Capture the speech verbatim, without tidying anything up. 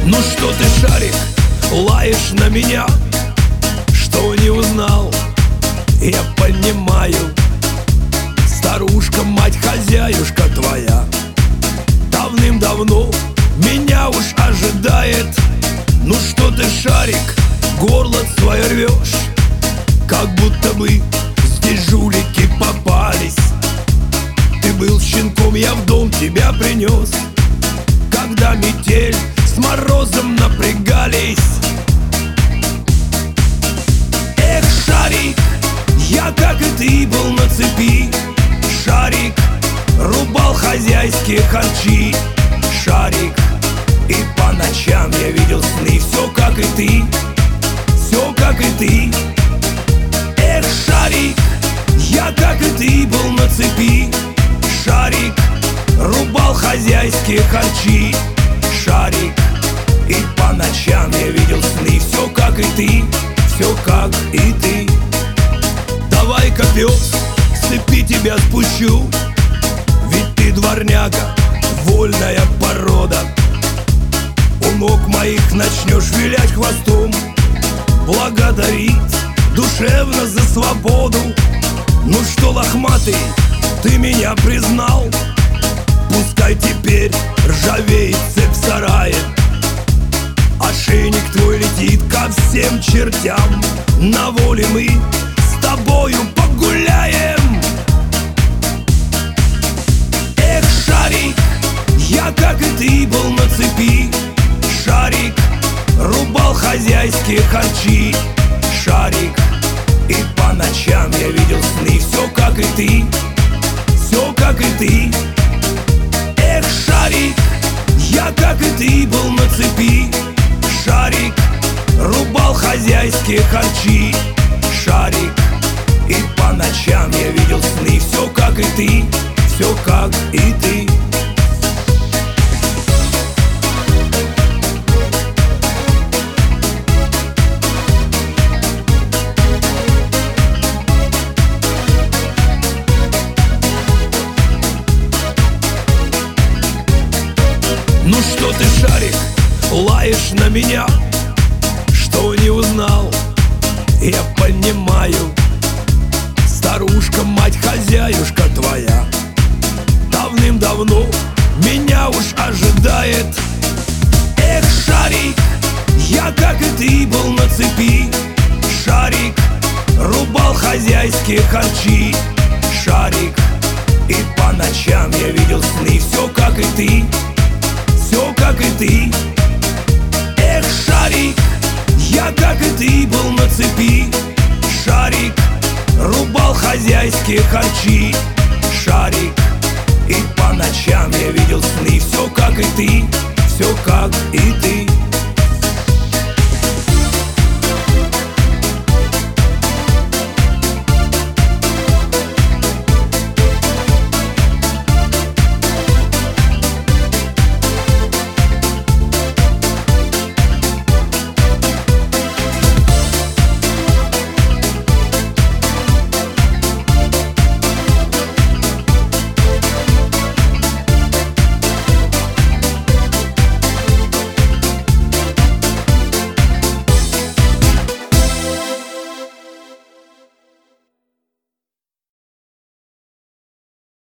Ну что ты, Шарик, лаешь на меня? Что не узнал? Я понимаю. Старушка, мать-хозяюшка твоя давным-давно меня уж ожидает. Ну что ты, Шарик, горло свое рвешь, как будто бы здесь жулики попались. Ты был щенком, я в дом тебя принес, когда метель с морозом напрягались. Эх, Шарик, я, как и ты, был на цепи. Шарик, рубал хозяйские харчи. Шарик, и по ночам я видел сны. Все, как и ты, все, как и ты. Эх, Шарик, я, как и ты, был на цепи. Шарик, рубал хозяйские харчи. Шарик, и по ночам я видел сны. Все, как и ты, все, как и ты. Давай-ка, пес, с цепи тебя спущу, ведь ты дворняга, вольная порода. У ног моих начнешь вилять хвостом, благодарить душевно за свободу. Ну что, лохматый, ты меня признал? Пускай теперь ржавеет цепь в сарае, ошейник твой летит ко всем чертям. На воле мы с тобою погуляем. Эх, Шарик, я, как и ты, был на цепи. Шарик, рубал хозяйские харчи. Шарик, и по ночам я видел сны. Все, как и ты, все, как и ты. Эх, Шарик, я, как и ты, был на цепи. Шарик, рубал хозяйские харчи. Шарик, и по ночам я видел сны. Все, как и ты, все, как и ты. Ну что ты, Шарик, лаешь на меня? Что не узнал? Я понимаю. Старушка, мать-хозяюшка твоя давным-давно меня уж ожидает. Эх, Шарик, я, как и ты, был на цепи. Шарик, рубал хозяйские харчи. Шарик, и по ночам я видел сны. Все, как и ты, все, как и ты. Эх, Шарик, я, как и ты, был на цепи. Шарик, рубал хозяйские харчи. Шарик, и по ночам я видел сны. Все, как и ты, все, как и ты.